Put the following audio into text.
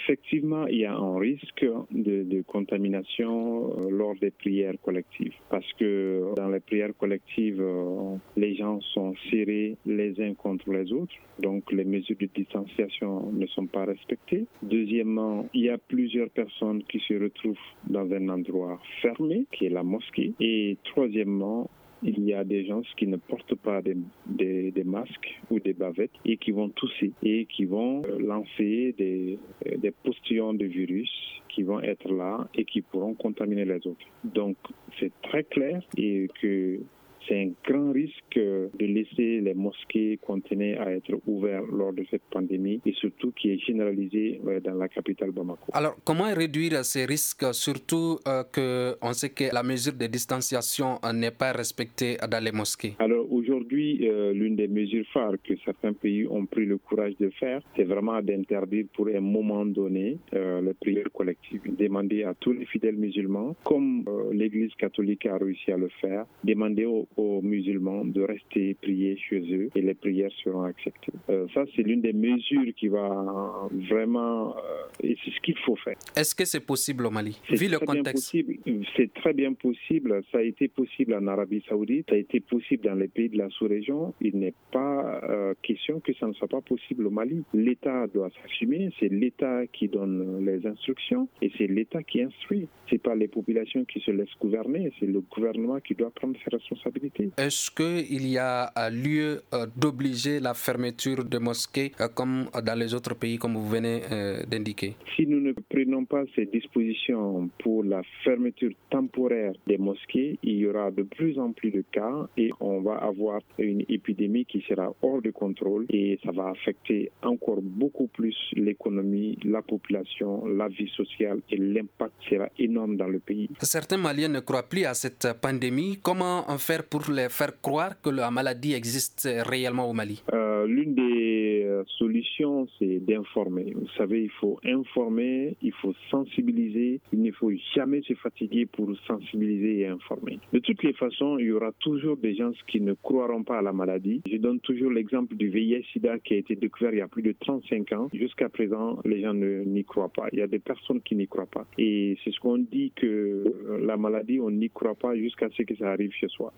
Effectivement, il y a un risque de contamination lors des prières collectives. Parce que dans les prières collectives, les gens sont serrés les uns contre les autres. Donc, les mesures de distanciation ne sont pas respectées. Deuxièmement, il y a plusieurs personnes qui se retrouvent dans un endroit fermé, qui est la mosquée. Et troisièmement, il y a des gens qui ne portent pas des masques ou des bavettes et qui vont tousser et qui vont lancer des postillons de virus qui vont être là et qui pourront contaminer les autres. Donc, c'est très clair et que c'est un grand risque de laisser les mosquées continuer à être ouvertes lors de cette pandémie et surtout qui est généralisée dans la capitale Bamako. Alors, comment réduire ces risques, surtout qu'on sait que la mesure de distanciation n'est pas respectée dans les mosquées? Alors aujourd'hui, l'une des mesures phares que certains pays ont pris le courage de faire, c'est vraiment d'interdire pour un moment donné les prières collectives. Demander à tous les fidèles musulmans, comme l'Église catholique a réussi à le faire, demander aux musulmans de rester prier chez eux et les prières seront acceptées. Ça, c'est l'une des mesures qui va vraiment... et c'est ce qu'il faut faire. Est-ce que c'est possible au Mali, vu le contexte? C'est très bien possible. Ça a été possible en Arabie Saoudite, ça a été possible dans les pays de la sous-région. Il n'est pas question que ça ne soit pas possible au Mali. L'État doit s'assumer, c'est l'État qui donne les instructions et c'est l'État qui instruit. C'est pas les populations qui se laissent gouverner, c'est le gouvernement qui doit prendre ses responsabilités. Est-ce qu'il y a lieu d'obliger la fermeture de mosquées comme dans les autres pays, comme vous venez d'indiquer? Si nous ne prenons pas ces dispositions pour la fermeture temporaire des mosquées, il y aura de plus en plus de cas et on va avoir une épidémie qui sera hors de contrôle et ça va affecter encore beaucoup plus l'économie, la population, la vie sociale et l'impact sera énorme dans le pays. Certains Maliens ne croient plus à cette pandémie. Comment faire pour les faire croire que la maladie existe réellement au Mali? L'une des solutions, c'est d'informer. Vous savez, il faut informer, il faut sensibiliser. Il ne faut jamais se fatiguer pour sensibiliser et informer. De toutes les façons, il y aura toujours des gens qui ne croiront pas à la maladie. Je donne toujours l'exemple du VIH-Sida qui a été découvert il y a plus de 35 ans. Jusqu'à présent, les gens n'y croient pas. Il y a des personnes qui n'y croient pas. Et c'est ce qu'on dit que la maladie, on n'y croit pas jusqu'à ce que ça arrive chez soi.